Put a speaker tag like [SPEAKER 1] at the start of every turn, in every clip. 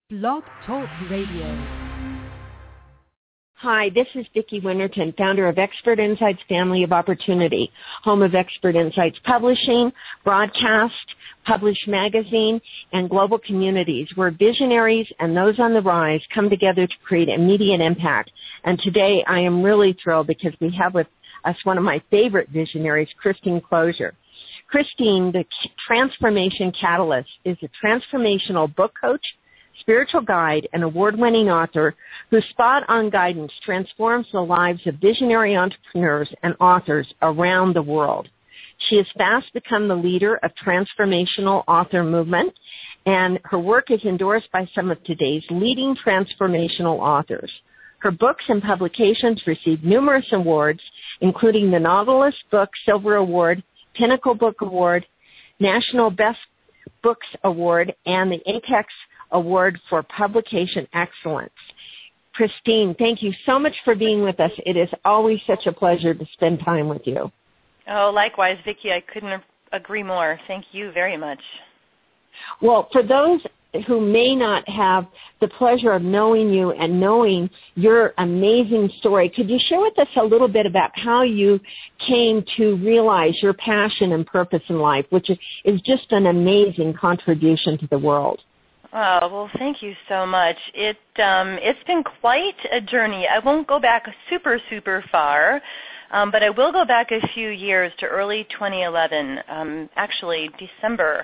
[SPEAKER 1] Blog Talk Radio.
[SPEAKER 2] Hi, this is Vicki Winterton, founder of Expert Insights Family of Opportunity, home of Expert Insights Publishing, Broadcast, Published Magazine, and Global Communities, where visionaries and those on the rise come together to create immediate impact. And today I am really thrilled because we have with us one of my favorite visionaries, Christine Closier. Christine, the Transformation Catalyst, is a transformational book coach, spiritual guide, and award-winning author whose spot-on guidance transforms the lives of visionary entrepreneurs and authors around the world. She has fast become the leader of transformational author movement, and her work is endorsed by some of today's leading transformational authors. Her books and publications received numerous awards, including the Novelist Book Silver Award, Pinnacle Book Award, National Best Books Award, and the Apex Award for Publication Excellence. Christine, thank you so much for being with us. It is always such a pleasure to spend time with you.
[SPEAKER 3] Oh, likewise, Vicki. I couldn't agree more. Thank you very much.
[SPEAKER 2] Well, for those who may not have the pleasure of knowing you and knowing your amazing story, could you share with us a little bit about how you came to realize your passion and purpose in life, which is just an amazing contribution to the world?
[SPEAKER 3] Oh, well, thank you so much. It's been quite a journey. I won't go back super far, but I will go back a few years to early 2011. Actually, December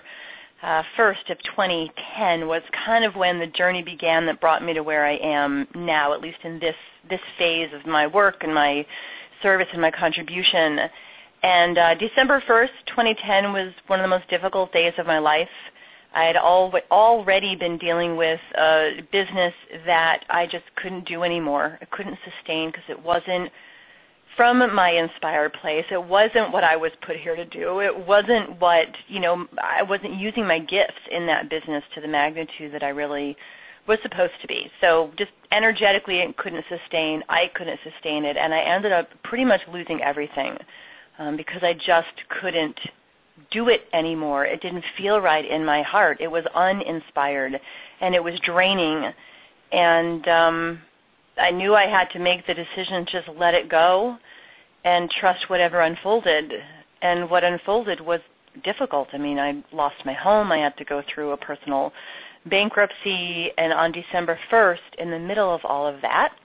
[SPEAKER 3] 1st of 2010 was kind of when the journey began that brought me to where I am now, at least in this phase of my work and my service and my contribution. And December 1st, 2010 was one of the most difficult days of my life. I had already been dealing with a business that I just couldn't do anymore. I couldn't sustain because it wasn't from my inspired place. It wasn't what I was put here to do. It wasn't what, I wasn't using my gifts in that business to the magnitude that I really was supposed to be. So just energetically it couldn't sustain. I couldn't sustain it. And I ended up pretty much losing everything because I just couldn't do it anymore. It didn't feel right in my heart. It was uninspired, and it was draining. And I knew I had to make the decision to just let it go and trust whatever unfolded. And what unfolded was difficult. I mean, I lost my home. I had to go through a personal bankruptcy. And on December 1st, in the middle of all of that,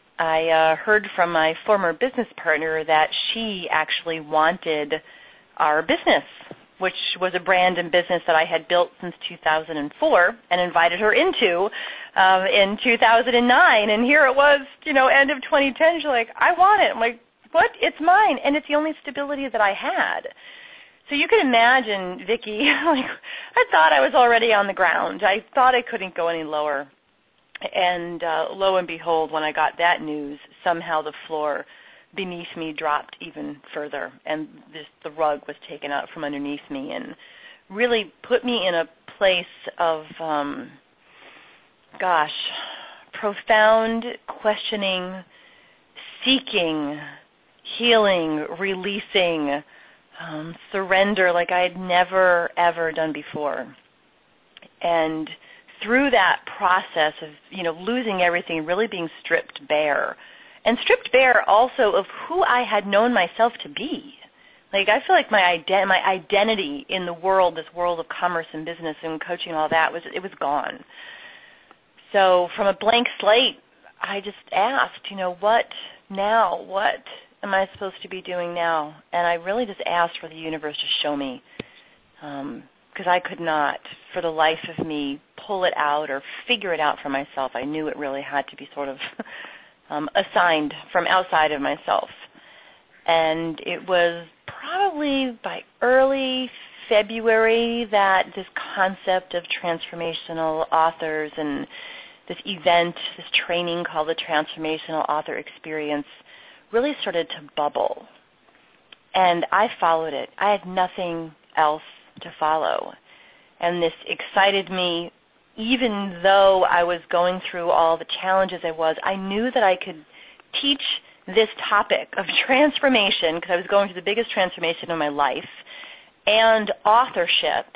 [SPEAKER 3] I heard from my former business partner that she actually wanted our business, which was a brand and business that I had built since 2004 and invited her into in 2009. And here it was, end of 2010. She's like, I want it. I'm like, what? It's mine. And it's the only stability that I had. So you can imagine, Vicki, I thought I was already on the ground. I thought I couldn't go any lower. And lo and behold, when I got that news, somehow the floor beneath me dropped even further, and the rug was taken out from underneath me and really put me in a place of, profound questioning, seeking, healing, releasing, surrender like I had never, ever done before. And through that process of, losing everything, really being stripped bare, and stripped bare also of who I had known myself to be. I feel like my identity in the world, this world of commerce and business and coaching, all that, it was gone. So from a blank slate, I just asked, what now? What am I supposed to be doing now? And I really just asked for the universe to show me, because I could not, for the life of me, pull it out or figure it out for myself. I knew it really had to be sort of assigned from outside of myself. And it was probably by early February that this concept of transformational authors and this event, this training called the Transformational Author Experience, really started to bubble. And I followed it. I had nothing else to follow. And this excited me. Even though I was going through all the challenges I knew that I could teach this topic of transformation, because I was going through the biggest transformation of my life, and authorship,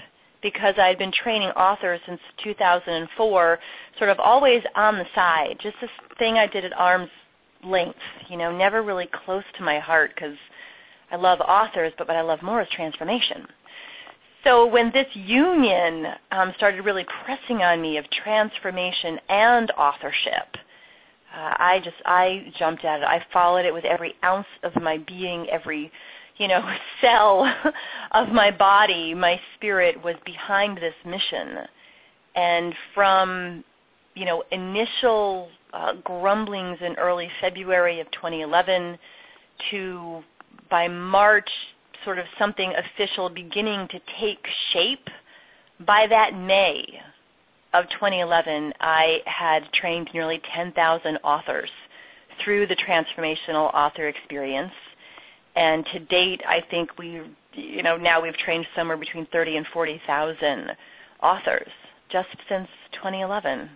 [SPEAKER 3] because I had been training authors since 2004, sort of always on the side, just this thing I did at arm's length, never really close to my heart because I love authors, but what I love more is transformation. So when this union started really pressing on me of transformation and authorship, I jumped at it. I followed it with every ounce of my being, every cell of my body. My spirit was behind this mission. And from, initial grumblings in early February of 2011 to by March, sort of something official beginning to take shape, by that May of 2011, I had trained nearly 10,000 authors through the transformational author experience. And to date, I think now we've trained somewhere between 30 and 40,000 authors just since 2011.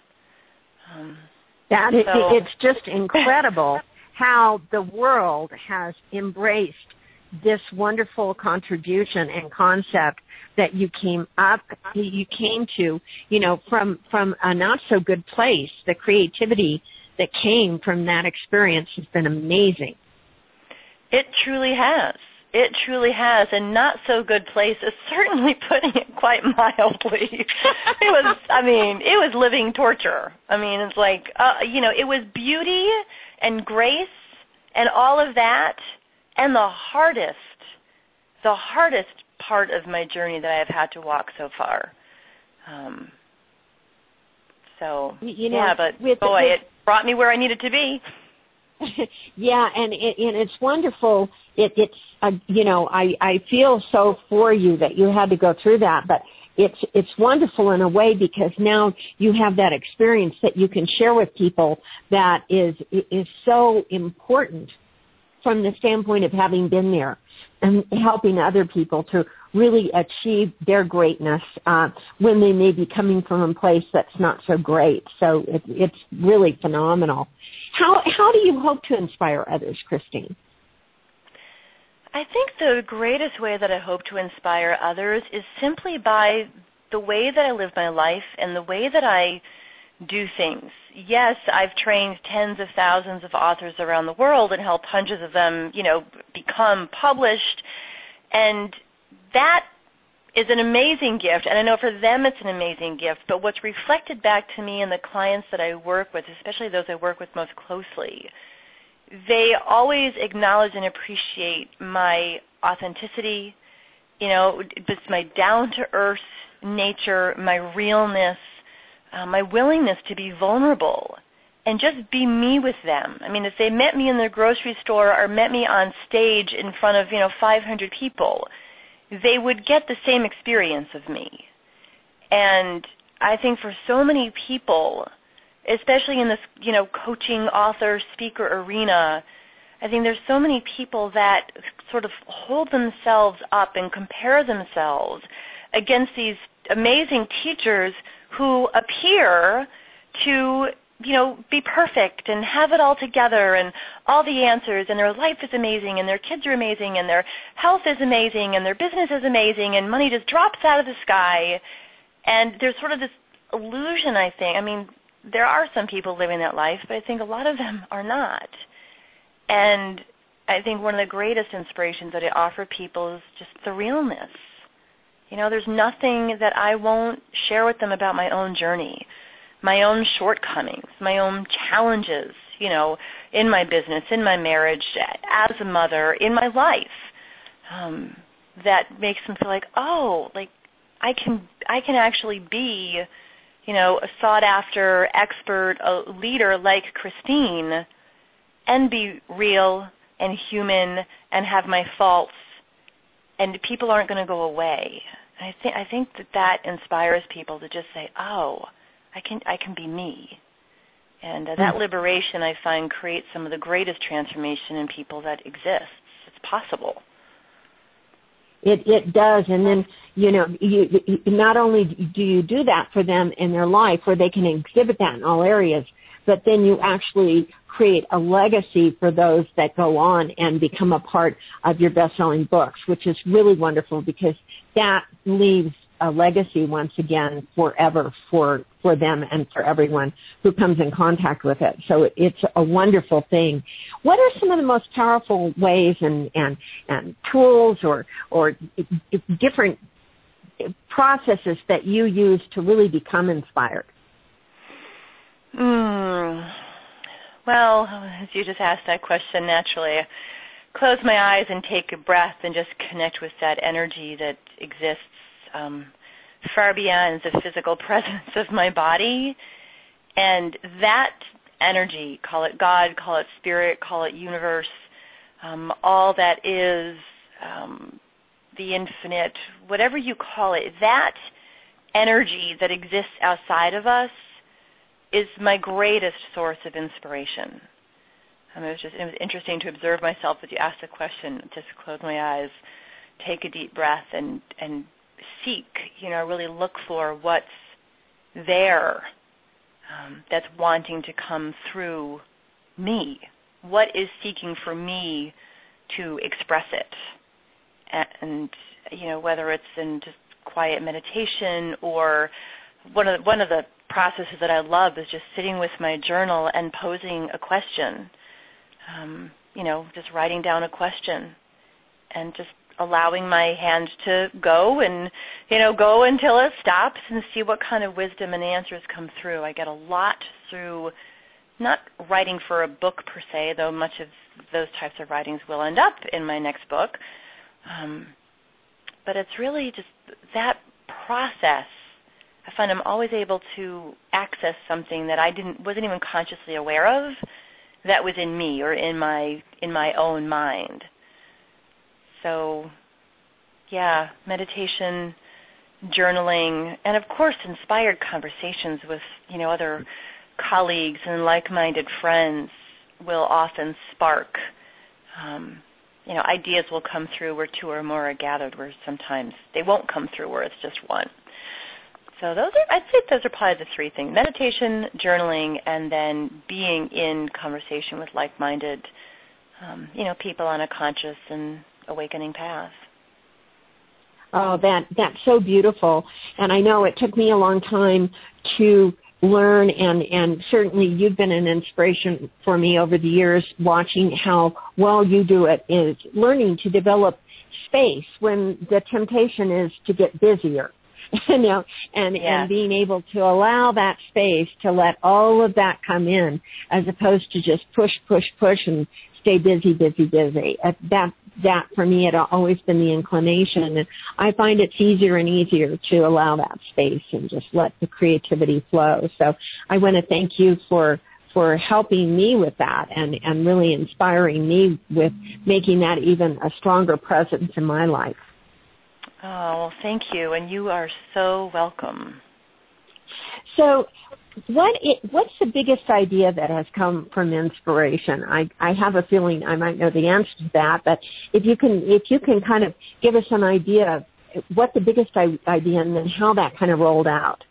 [SPEAKER 2] It's just incredible how the world has embraced this wonderful contribution and concept that you came to, from a not so good place. The creativity that came from that experience has been amazing.
[SPEAKER 3] It truly has. It truly has. And not so good place is certainly putting it quite mildly. It was living torture. It's like, it was beauty and grace and all of that, and the hardest part of my journey that I've had to walk so far. It brought me where I needed to be.
[SPEAKER 2] Yeah, and it's wonderful. I feel so for you that you had to go through that, but it's wonderful in a way because now you have that experience that you can share with people that is so important from the standpoint of having been there and helping other people to really achieve their greatness when they may be coming from a place that's not so great. So it's really phenomenal. How do you hope to inspire others, Christine?
[SPEAKER 3] I think the greatest way that I hope to inspire others is simply by the way that I live my life and the way that I do things. Yes, I've trained tens of thousands of authors around the world and helped hundreds of them, become published. And that is an amazing gift. And I know for them it's an amazing gift. But what's reflected back to me and the clients that I work with, especially those I work with most closely, they always acknowledge and appreciate my authenticity, just my down-to-earth nature, my realness, my willingness to be vulnerable and just be me with them. If they met me in their grocery store or met me on stage in front of, 500 people, they would get the same experience of me. And I think for so many people, especially in this, coaching, author, speaker arena, I think there's so many people that sort of hold themselves up and compare themselves against these amazing teachers who appear to, be perfect and have it all together and all the answers, and their life is amazing and their kids are amazing and their health is amazing and their business is amazing and money just drops out of the sky. And there's sort of this illusion, I think. There are some people living that life, but I think a lot of them are not. And I think one of the greatest inspirations that I offer people is just the realness. There's nothing that I won't share with them about my own journey, my own shortcomings, my own challenges, in my business, in my marriage, as a mother, in my life, that makes them feel like, I can actually be, a sought-after expert, a leader like Christine, and be real and human and have my faults, and people aren't going to go away. I think that inspires people to just say, I can be me. And that liberation, I find, creates some of the greatest transformation in people that exists. It's possible.
[SPEAKER 2] It does. And then, you not only do you do that for them in their life where they can exhibit that in all areas, but then you actually create a legacy for those that go on and become a part of your best-selling books, which is really wonderful because that leaves a legacy once again forever for them and for everyone who comes in contact with it. So it's a wonderful thing. What are some of the most powerful ways and tools or different processes that you use to really become inspired?
[SPEAKER 3] Well, as you just asked that question, naturally, close my eyes and take a breath and just connect with that energy that exists far beyond the physical presence of my body. And that energy, call it God, call it spirit, call it universe, all that is the infinite, whatever you call it, that energy that exists outside of us is my greatest source of inspiration. It was interesting to observe myself as you asked the question, just close my eyes, take a deep breath, and seek, really look for what's there that's wanting to come through me. What is seeking for me to express it? And, whether it's in just quiet meditation or one of the processes that I love is just sitting with my journal and posing a question. Just writing down a question and just allowing my hand to go and, go until it stops and see what kind of wisdom and answers come through. I get a lot through not writing for a book per se, though much of those types of writings will end up in my next book. But it's really just that process. I find I'm always able to access something that I wasn't even consciously aware of that was in me or in my own mind. So, yeah, meditation, journaling, and of course inspired conversations with, other colleagues and like-minded friends will often spark. Ideas will come through where two or more are gathered, where sometimes they won't come through where it's just one. So I'd say those are probably the three things: meditation, journaling, and then being in conversation with like-minded, people on a conscious and awakening path.
[SPEAKER 2] Oh, that's so beautiful. And I know it took me a long time to learn, and certainly you've been an inspiration for me over the years, watching how well you do it, is learning to develop space when the temptation is to get busier. And being able to allow that space to let all of that come in, as opposed to just push and stay busy. That for me had always been the inclination. And I find it's easier and easier to allow that space and just let the creativity flow. So I want to thank you for helping me with that and really inspiring me with making that even a stronger presence in my life.
[SPEAKER 3] Oh, well, thank you, and you are so welcome.
[SPEAKER 2] So what's the biggest idea that has come from inspiration? I have a feeling I might know the answer to that, but if you can kind of give us an idea of what the biggest idea and then how that kind of rolled out.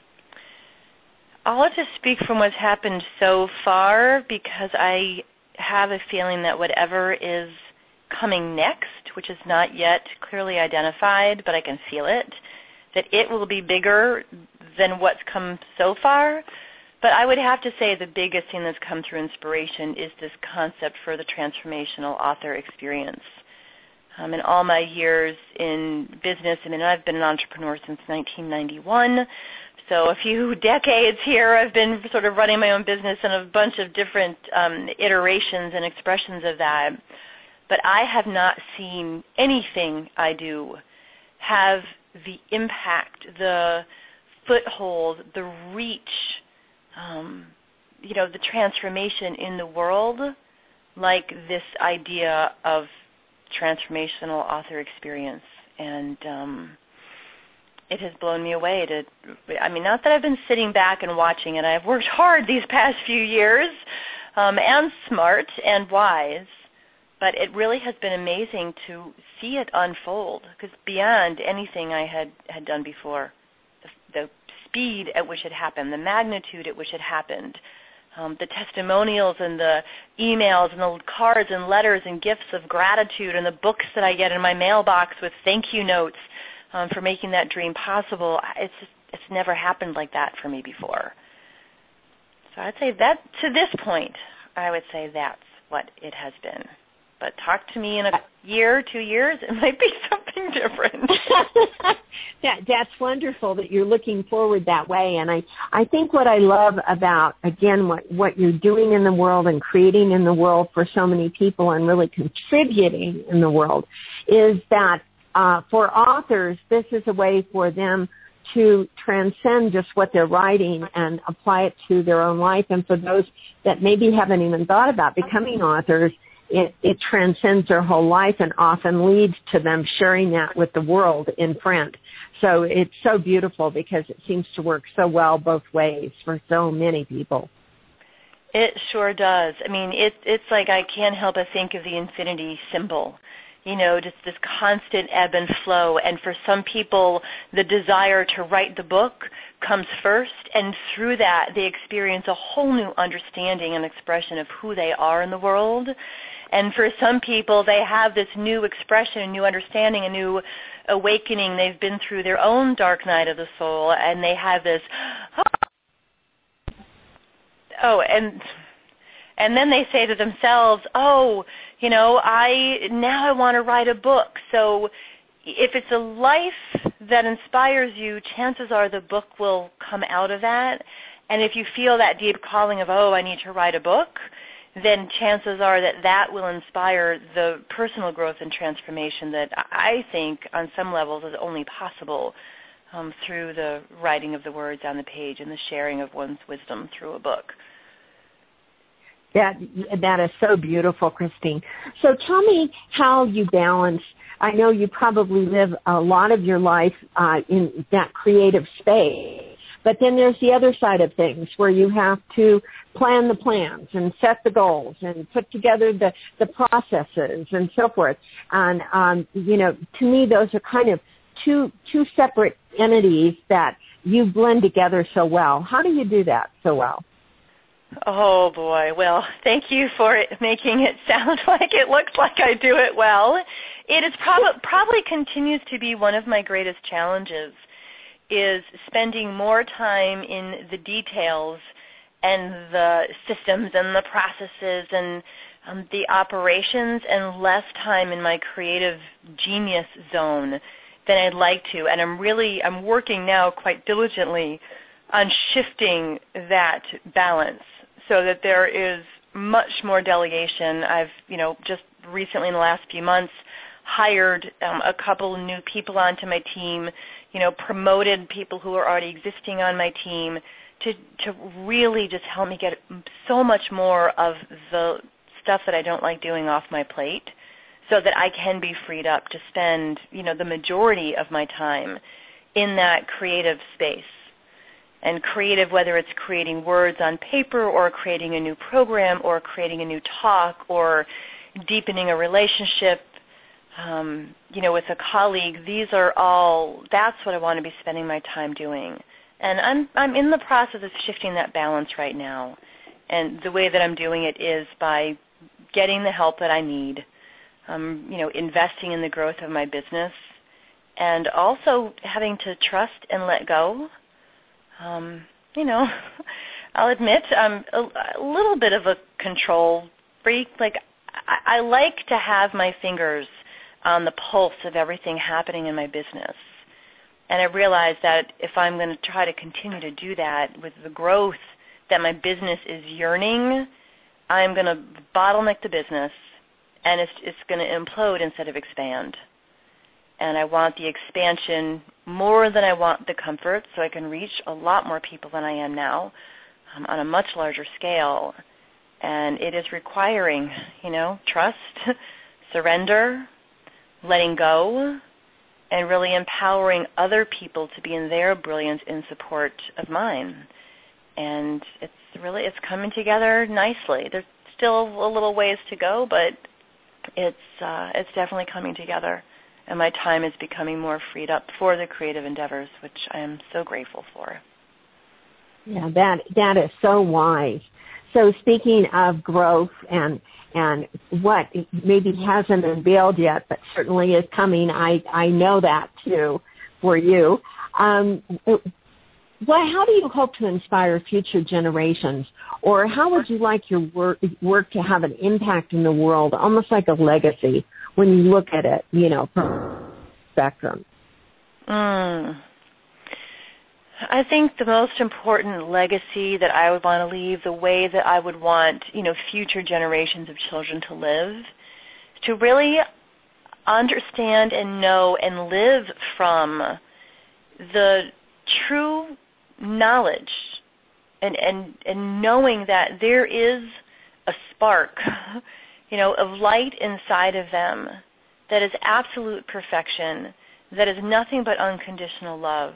[SPEAKER 3] I'll just speak from what's happened so far, because I have a feeling that whatever is coming next, which is not yet clearly identified, but I can feel it, that it will be bigger than what's come so far. But I would have to say the biggest thing that's come through inspiration is this concept for the transformational author experience. In all my years in business, I've been an entrepreneur since 1991, so a few decades here I've been sort of running my own business and a bunch of different iterations and expressions of that. But I have not seen anything I do have the impact, the foothold, the reach, the transformation in the world like this idea of transformational author experience. And it has blown me away not that I've been sitting back and watching it. I've worked hard these past few years and smart and wise. But it really has been amazing to see it unfold, because beyond anything I had done before, the speed at which it happened, the magnitude at which it happened, the testimonials and the emails and the cards and letters and gifts of gratitude and the books that I get in my mailbox with thank you notes, for making that dream possible. It's never happened like that for me before. So I'd say that to this point, I would say that's what it has been. But talk to me in a year, 2 years, it might be something different.
[SPEAKER 2] That's wonderful that you're looking forward that way. And I think what I love about, again, what you're doing in the world and creating in the world for so many people and really contributing in the world is that for authors, this is a way for them to transcend just what they're writing and apply it to their own life. And for those that maybe haven't even thought about becoming authors, it transcends their whole life and often leads to them sharing that with the world in print. So it's so beautiful because it seems to work so well both ways for so many people.
[SPEAKER 3] It sure does. I mean, it's like I can't help but think of the infinity symbol. Just this constant ebb and flow. And for some people, the desire to write the book comes first, and through that, they experience a whole new understanding and expression of who they are in the world. And for some people, they have this new expression, a new understanding, a new awakening. They've been through their own dark night of the soul, and they have this, and then they say to themselves, I want to write a book. So if it's a life that inspires you, chances are the book will come out of that. And if you feel that deep calling of, I need to write a book, then chances are that will inspire the personal growth and transformation that I think on some levels is only possible through the writing of the words on the page and the sharing of one's wisdom through a book.
[SPEAKER 2] That is so beautiful, Christine. So tell me how you balance. I know you probably live a lot of your life in that creative space, but then there's the other side of things where you have to plan the plans and set the goals and put together the processes and so forth. And, to me, those are kind of two separate entities that you blend together so well. How do you do that so well?
[SPEAKER 3] Oh, boy. Well, thank you for making it sound like it looks like I do it well. It is probably continues to be one of my greatest challenges, is spending more time in the details and the systems and the processes and the operations and less time in my creative genius zone than I'd like to. And I'm working now quite diligently on shifting that balance so that there is much more delegation. I've, just recently in the last few months hired a couple new people onto my team, promoted people who are already existing on my team to really just help me get so much more of the stuff that I don't like doing off my plate so that I can be freed up to spend, the majority of my time in that creative space. And creative, whether it's creating words on paper or creating a new program or creating a new talk or deepening a relationship, with a colleague, that's what I want to be spending my time doing. And I'm in the process of shifting that balance right now. And the way that I'm doing it is by getting the help that I need, investing in the growth of my business, and also having to trust and let go. I'll admit I'm a little bit of a control freak. Like, I like to have my fingers on the pulse of everything happening in my business. And I realize that if I'm going to try to continue to do that with the growth that my business is yearning, I'm going to bottleneck the business, and it's going to implode instead of expand. And I want the expansion more than I want the comfort, so I can reach a lot more people than I am now on a much larger scale. And it is requiring, trust, surrender, letting go, and really empowering other people to be in their brilliance in support of mine. And it's coming together nicely. There's still a little ways to go, but it's definitely coming together. And my time is becoming more freed up for the creative endeavors, which I am so grateful for.
[SPEAKER 2] Yeah, that is so wise. So speaking of growth and what maybe hasn't unveiled yet, but certainly is coming, I know that too. for you. How do you hope to inspire future generations, or how would you like your work to have an impact in the world, almost like a legacy when you look at it, from spectrum?
[SPEAKER 3] I think the most important legacy that I would want to leave, the way that I would want, future generations of children to live, to really understand and know and live from the true knowledge and knowing that there is a spark, of light inside of them that is absolute perfection, that is nothing but unconditional love,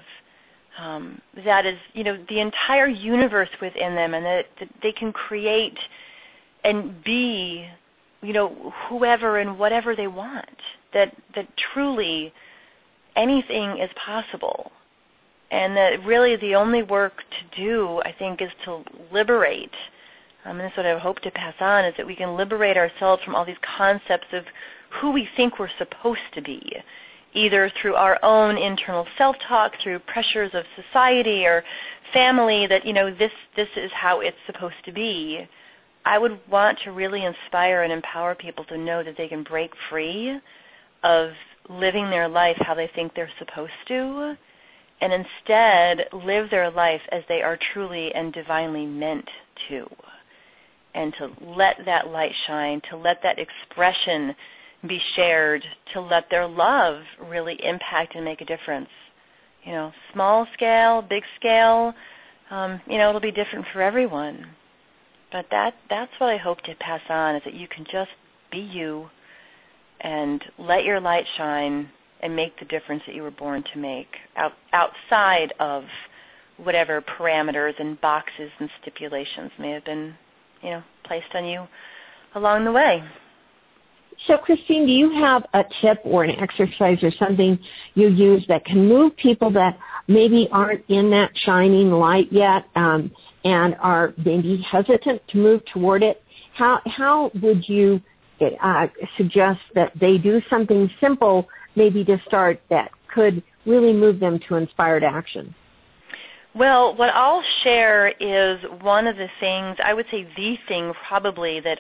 [SPEAKER 3] that is, the entire universe within them, and that they can create and be, whoever and whatever they want, that truly anything is possible. And that really the only work to do, I think, is to liberate. And that's what I hope to pass on, is that we can liberate ourselves from all these concepts of who we think we're supposed to be, either through our own internal self-talk, through pressures of society or family, that, this is how it's supposed to be. I would want to really inspire and empower people to know that they can break free of living their life how they think they're supposed to, and instead live their life as they are truly and divinely meant to, and to let that light shine, to let that expression be shared, to let their love really impact and make a difference. Small scale, big scale, it'll be different for everyone. But that's what I hope to pass on, is that you can just be you and let your light shine and make the difference that you were born to make, outside of whatever parameters and boxes and stipulations may have been, placed on you along the way.
[SPEAKER 2] So, Christine, do you have a tip or an exercise or something you use that can move people that maybe aren't in that shining light yet, and are maybe hesitant to move toward it? How would you suggest that they do something simple, maybe to start, that could really move them to inspired action?
[SPEAKER 3] Well, what I'll share is one of the things, I would say the thing probably, that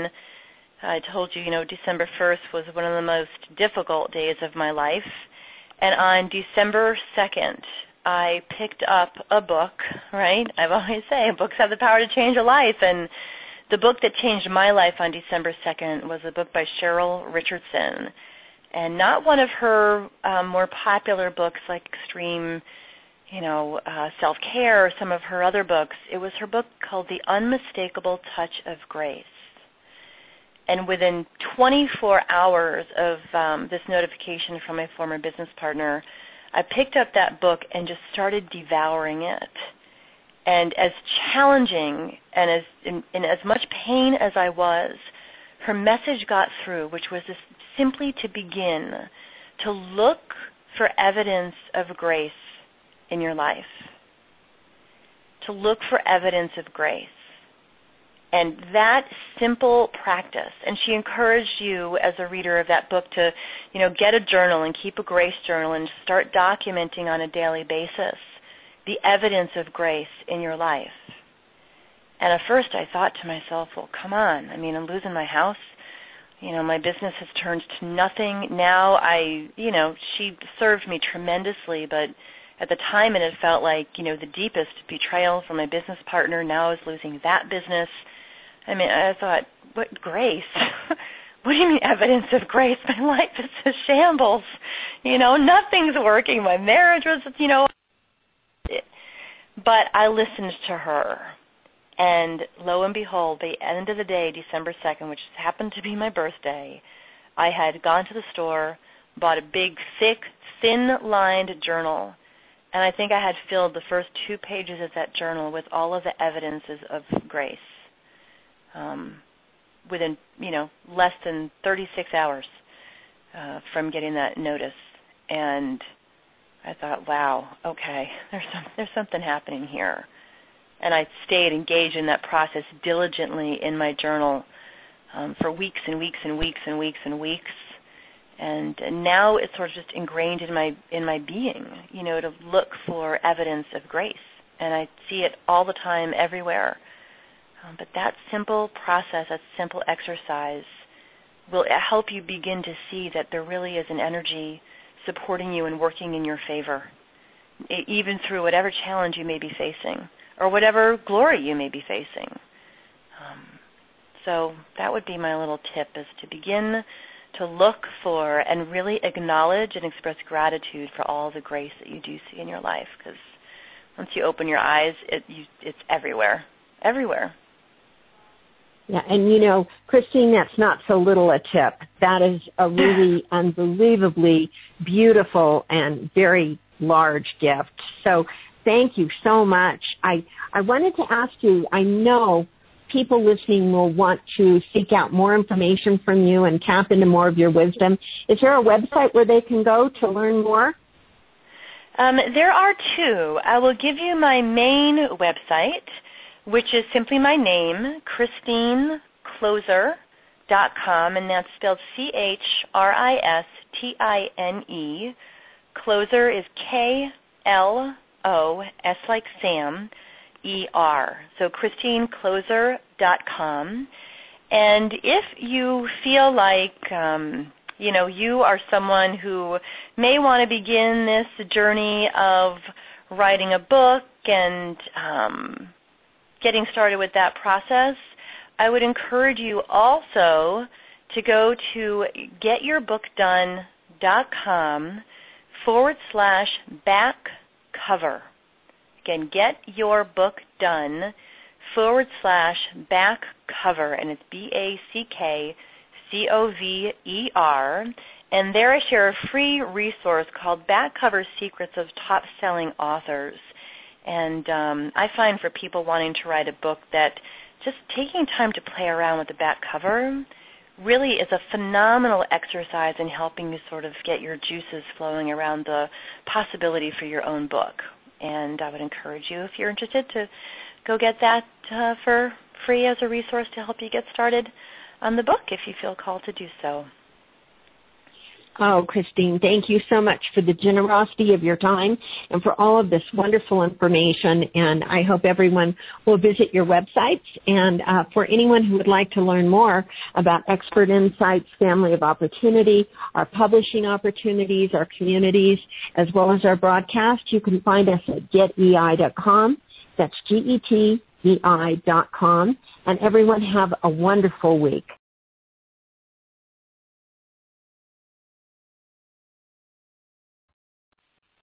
[SPEAKER 3] I told you, December 1st was one of the most difficult days of my life. And on December 2nd, I picked up a book, right? I've always said books have the power to change a life. And the book that changed my life on December 2nd was a book by Cheryl Richardson. And not one of her more popular books like Extreme, Self-Care, or some of her other books. It was her book called The Unmistakable Touch of Grace. And within 24 hours of this notification from my former business partner, I picked up that book and just started devouring it. And as challenging and in as much pain as I was, her message got through, which was this, simply to begin to look for evidence of grace in your life. To look for evidence of grace. And that simple practice, and she encouraged you as a reader of that book to, get a journal and keep a grace journal and start documenting on a daily basis the evidence of grace in your life. And at first I thought to myself, well, come on. I mean, I'm losing my house. My business has turned to nothing. Now she served me tremendously, but at the time it had felt like, the deepest betrayal from my business partner. Now I was losing that business. I mean, I thought, what grace? What do you mean evidence of grace? My life is a shambles. Nothing's working. My marriage was, But I listened to her. And lo and behold, the end of the day, December 2nd, which happened to be my birthday, I had gone to the store, bought a big, thick, thin-lined journal, and I think I had filled the first 2 pages of that journal with all of the evidences of grace. Within, less than 36 hours from getting that notice. And I thought, wow, okay, there's something happening here. And I stayed engaged in that process diligently in my journal for weeks and weeks and weeks and weeks and weeks. And now it's sort of just ingrained in my being, to look for evidence of grace. And I see it all the time, everywhere. But that simple process, that simple exercise will help you begin to see that there really is an energy supporting you and working in your favor, even through whatever challenge you may be facing or whatever glory you may be facing. So that would be my little tip, is to begin to look for and really acknowledge and express gratitude for all the grace that you do see in your life, because once you open your eyes, it's everywhere, everywhere.
[SPEAKER 2] Yeah, and Christine, that's not so little a tip. That is a really unbelievably beautiful and very large gift. So thank you so much. I wanted to ask you, I know people listening will want to seek out more information from you and tap into more of your wisdom. Is there a website where they can go to learn more?
[SPEAKER 3] There are two. I will give you my main website, which is simply my name, ChristineKloser.com, and that's spelled Chrisistine. Kloser is KLOS like Sam, ER. So ChristineKloser.com. And if you feel like, you are someone who may want to begin this journey of writing a book and getting started with that process, I would encourage you also to go to getyourbookdone.com/back cover. Again, getyourbookdone.com/back cover, and it's BACKCOVER. And there I share a free resource called Back Cover Secrets of Top-Selling Authors. And I find for people wanting to write a book that just taking time to play around with the back cover really is a phenomenal exercise in helping you sort of get your juices flowing around the possibility for your own book. And I would encourage you, if you're interested, to go get that for free as a resource to help you get started on the book if you feel called to do so.
[SPEAKER 2] Oh, Christine, thank you so much for the generosity of your time and for all of this wonderful information. And I hope everyone will visit your websites. And for anyone who would like to learn more about Expert Insights Family of Opportunity, our publishing opportunities, our communities, as well as our broadcast, you can find us at getei.com. That's GETEI.com. And everyone have a wonderful week.